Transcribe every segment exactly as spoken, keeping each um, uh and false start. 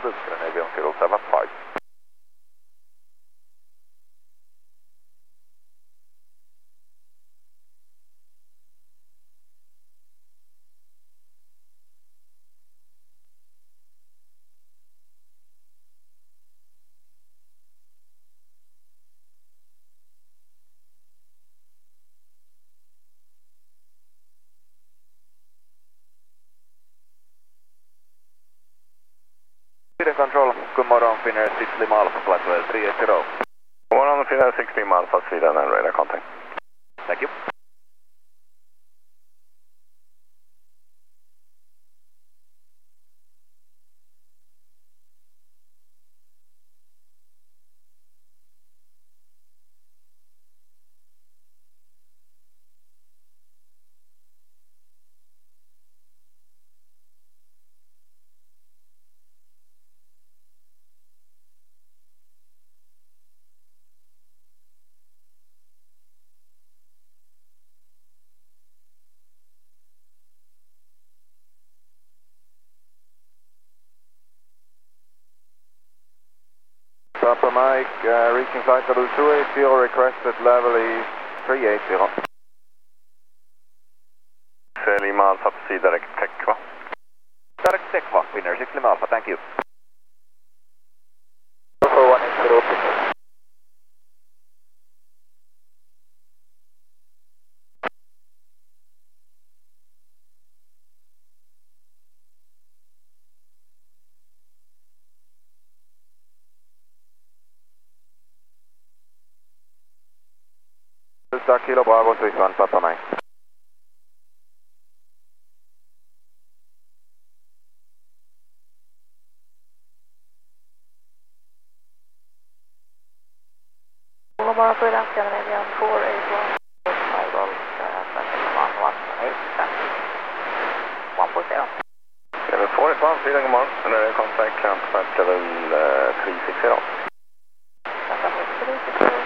Scandinavian zero seven five. Sweden Control, good morning, Finnair six Lima Alpha, flight level three eight zero. Good morning, Finnair six Lima Alpha, Sweden and radar contact. Thank you. Papa Mike, uh, reaching flight level two eight zero, requested level is three eight zero. Lima Alpha, proceed direct tech va? Direct tech va, Finnair six Lima Alpha, thank you. four one eight zero, Finnair. Delta Kilo Bravo Swiss one, Papa Mike. Lima Sweden Scandinavian four eight one, five Golf, one one eight, one point zero. Level four eight one, Sweden, good morning, and radar contact, clamp flight level uh, three six zero. three six zero.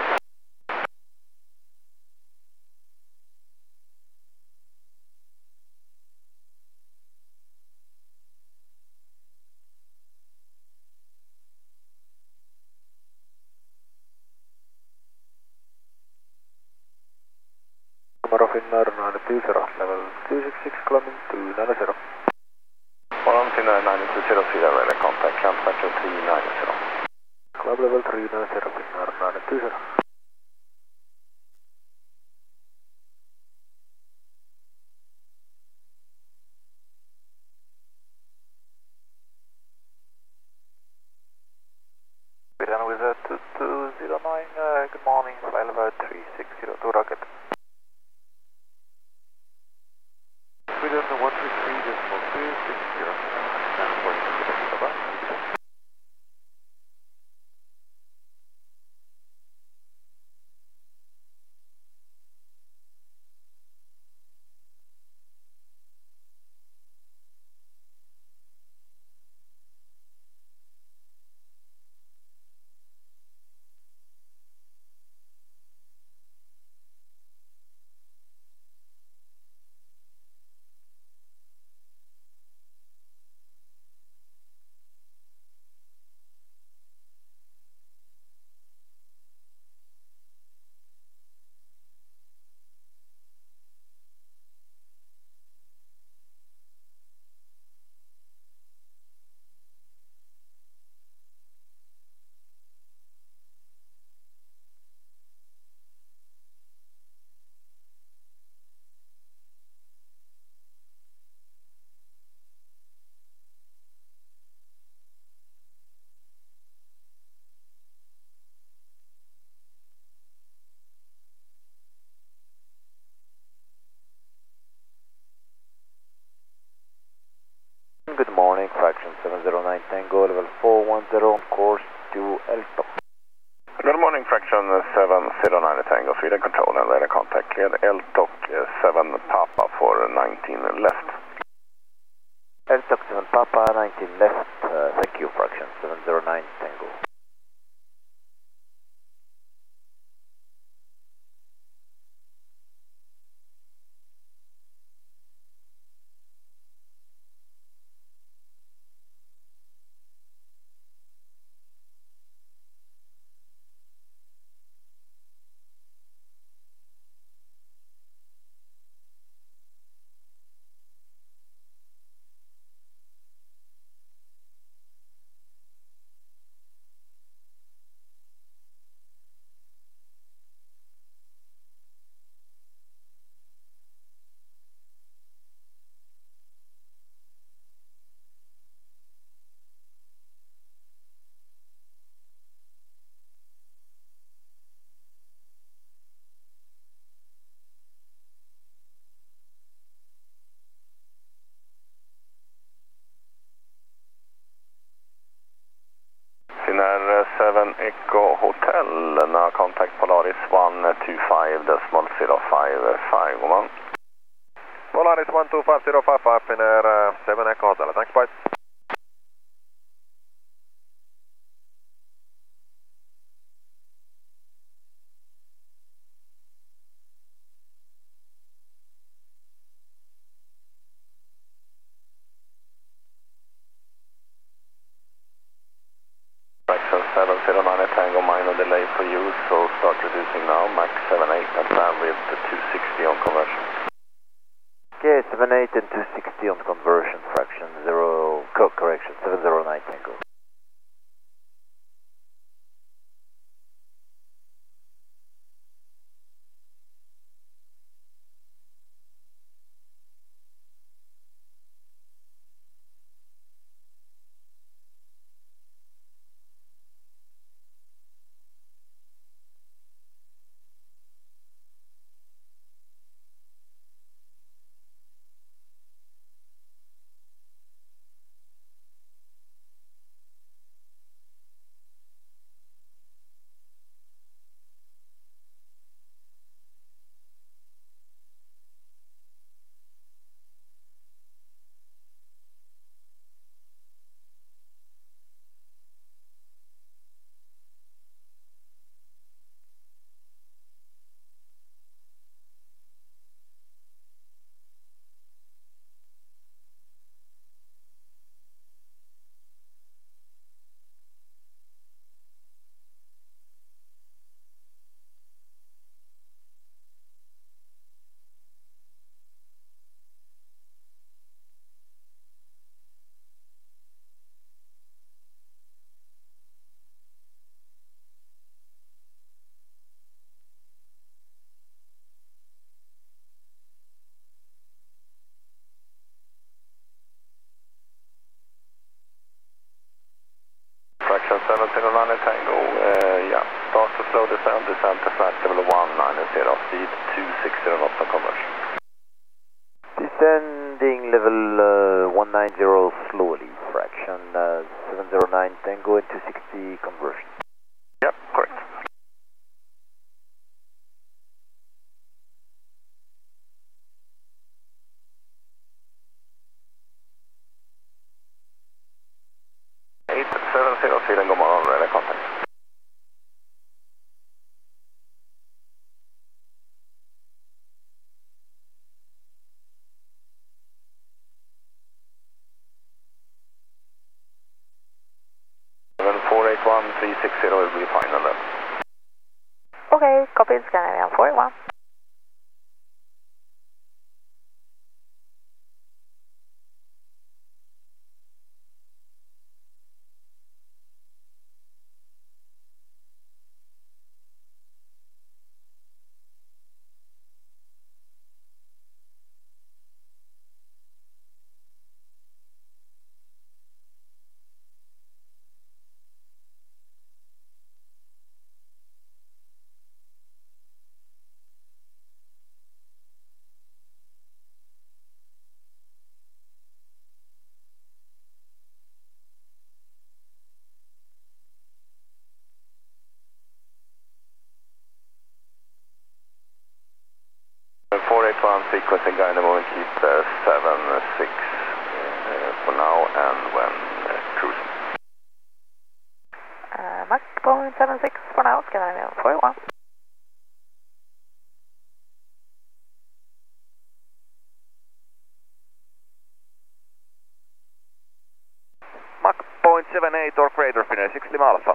Tomorrow Finnair nine two zero, level two six six, climbing to nine zero. Morning, Finnair nine two zero, Sweden, radar contact, clamp flight level three nine zero. Club level three nine zero, Finnair nine two zero. Sweden with a two two zero nine, uh, good morning, flight level three six zero two rocket. Sweden one three three decimal two six zero. Stand for you, bye-bye. Good morning, fraction seven zero nine Tango, level four one zero, course to Elto. Good morning, fraction seven zero nine Tango, Sweden Control and radar contact, cleared Eltok seven Papa for nineteen left. Eltok seven Papa, nineteen left, uh, thank you, fraction seven zero nine Tango. Echo Hotel, now contact Polaris one two five decimal zero five five, go on. Polaris one two five zero five five in air uh, seven Echo Hotel, thanks, bye. Fraction seven zero nine Tango, minor delay for you, so start reducing now, Max seven eight and plan with the two sixty on conversion. Okay, seven eight and two sixty on conversion, fraction zero, co correction, seven zero nine Tango. Fraction seven zero nine Tango, uh, yeah, start to slow descent, descent to flight level one nine zero, speed two sixty knots on conversion. Descending level uh, one nine zero slowly, fraction uh, seven zero nine Tango and two sixty conversion. Yep, correct. eight seven zero, Sweden, go on, radar contact. seven four eight one three six zero will be fine on that. Okay, copied, Scandinavian four eight one. four eight one, sequencing guide, the moment keep uh, seven six uh, for now and when uh, cruising. Uh, Mach point seven six for now, Scandinavian four eight one. Mach point seven eight or greater, Finnair six Lima Alpha.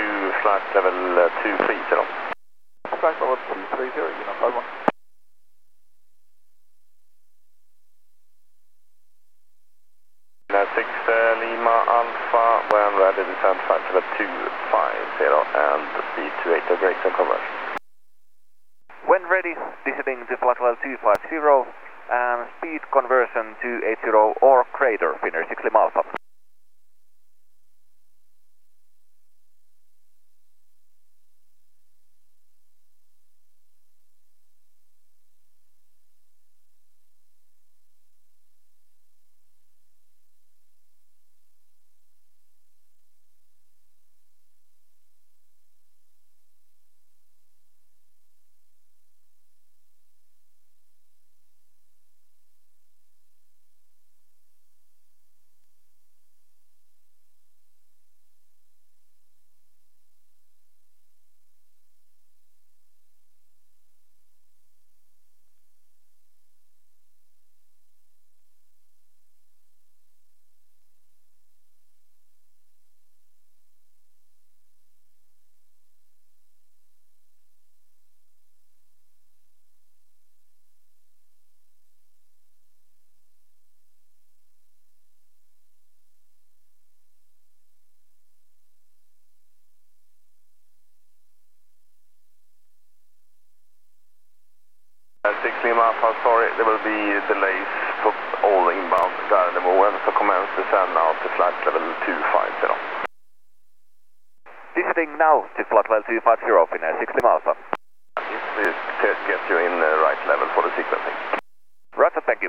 to flight level uh, two three zero. Flight level two three zero, Union five one. six uh, Lima Alpha, when ready, descend flight level two five zero and speed two eight, greater conversion. When ready, descending to flight level two five zero and speed conversion two eight zero or greater, Finnair six Lima Alpha. six Lima Alpha, sorry, there will be delays for all inbound Gardermoen, so commence descend now to flight level two five zero. Descending now to flight level two five zero, Finnair six Lima Alpha. This is to get you in the right level for the sequencing. Roger, thank you.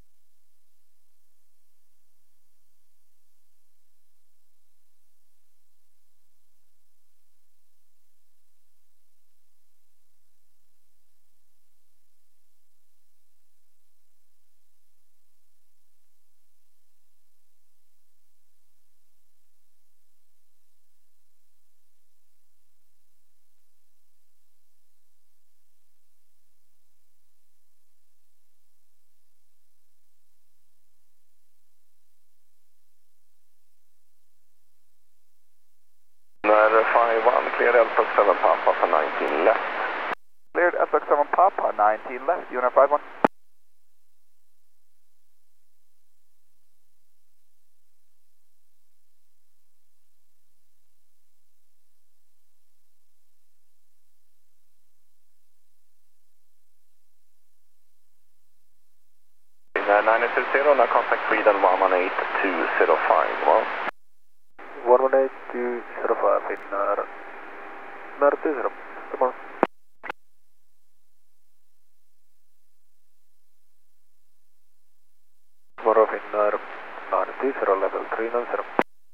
five one, cleared L Fox seven Papa for nineteen left. Cleared L Fox seven Papa, nineteen left, Union five one. nine eight zero, now contact Sweden one one eight two zero five, well. one one eight two zero five, Finnair, Finnair two zero, tomorrow. Tomorrow, Finnair nine two zero, level three nine zero.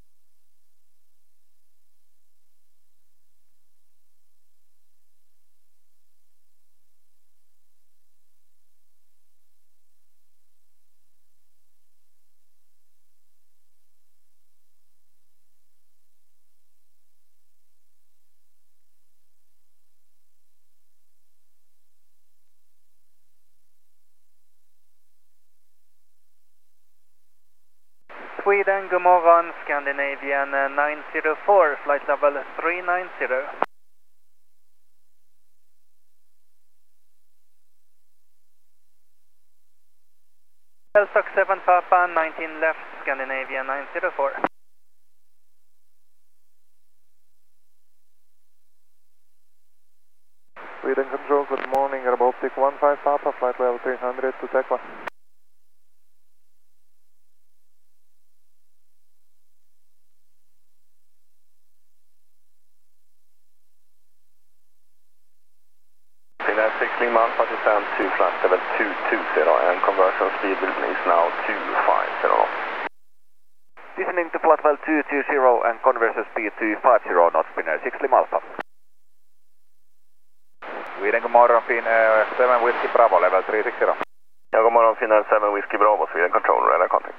Sweden, god morgon, Scandinavian nine zero four, flight level three nine zero. L Fox seven Papa, nineteen left, Scandinavian nine zero four. Sweden Control, good morning, Baltic one five Papa, flight level three hundred to Tekla. six Lima Alpha descend to flight level two two zero and conversion speed is now two five zero. Descending to flight level two two zero and conversion speed two five zero knots, Finnair six Lima Alpha. Sweden, god morgon, Finnair seven Whiskey Bravo, level three six zero. Ja, god morgon, Finnair seven Whiskey Bravo, Sweden Control, radar contact.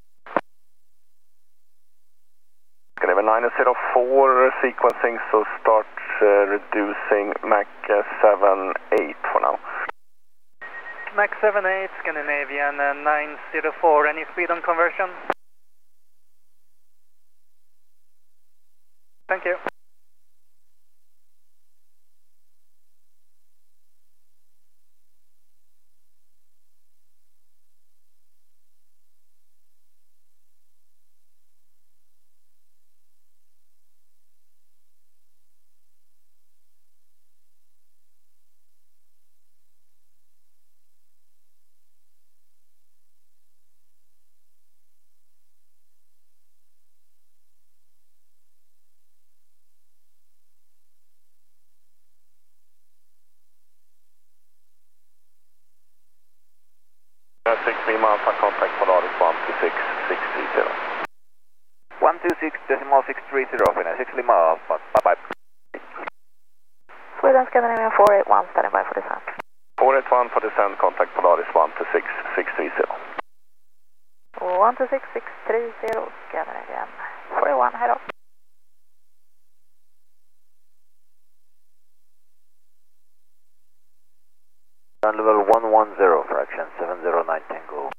Level nine zero four sequencing, so start uh, reducing Mach uh, seven eight for now. Mach seven eight, Scandinavian uh, nine zero four, any speed on conversion? Thank you. Lima Alpha, contact Polaris one two six six three zero. one two six decimal six three zero, Finnair six Lima Alpha, bye bye. Sweden Scandinavian four eight one, standing by for descent. four eight one for descent, contact Polaris one two six six three zero. one two six six three zero, Scandinavian four eight one, head off. Ground level one one zero, fraction seven zero nine Tango.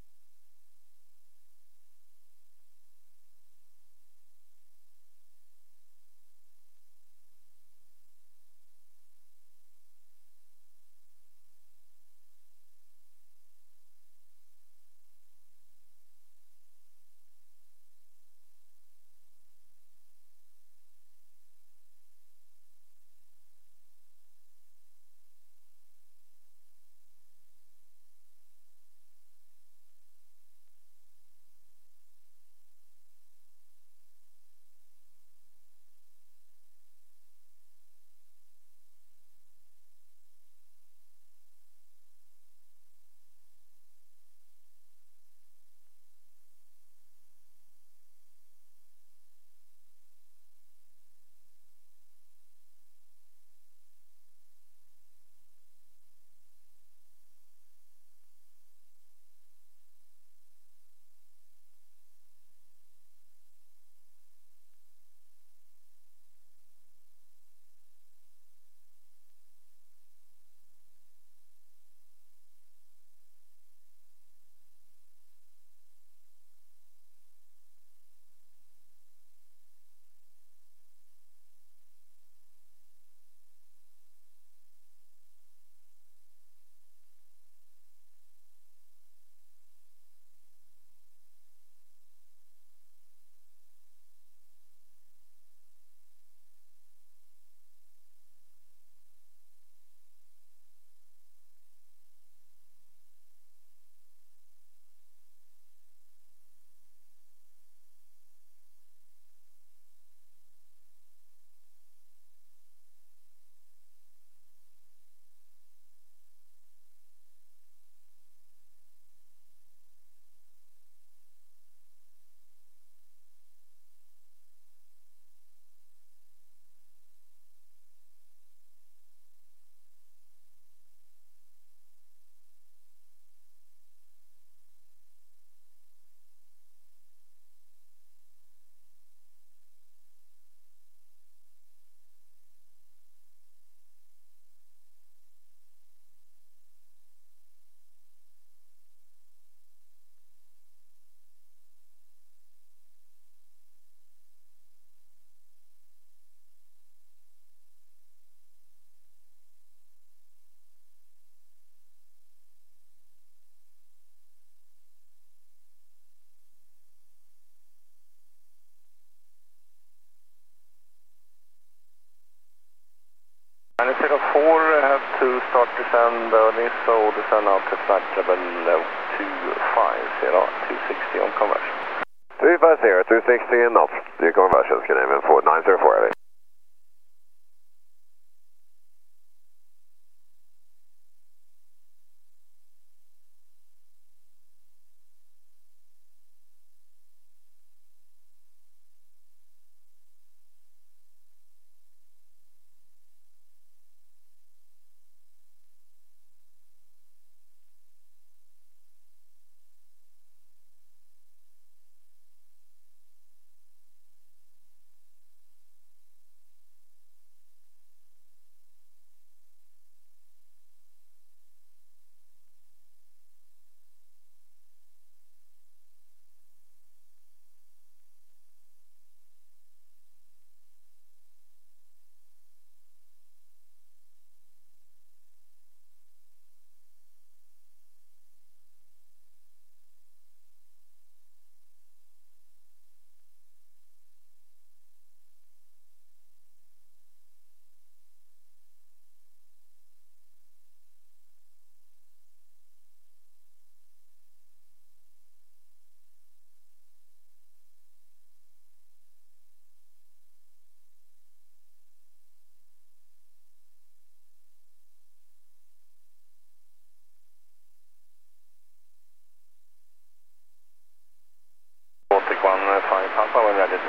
nine zero four have to start descend early, so descend out to flight level two five zero, two sixty on conversion. two five zero, two sixty knots, the conversion, Scandinavian four nine zero four, heavy.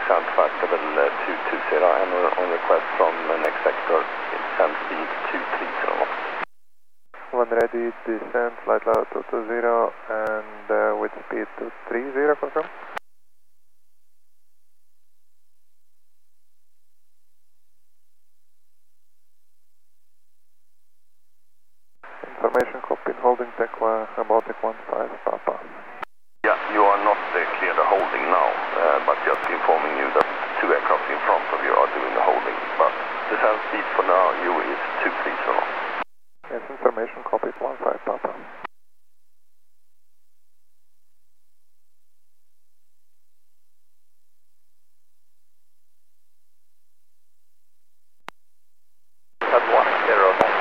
descent flight level uh, two two zero, and on request from uh, next sector, descent speed two three zero. When ready, descent flight level two two zero and uh, with speed two three zero, confirm. Information copied, holding Tech one, Baltic one five Papa. Yeah, you are not uh, clear the holding now, uh, but just informing you that two aircraft in front of you are doing the holding, but descent speed for now you is two three zero. Yes, information copied, one five Papa. That's one zero.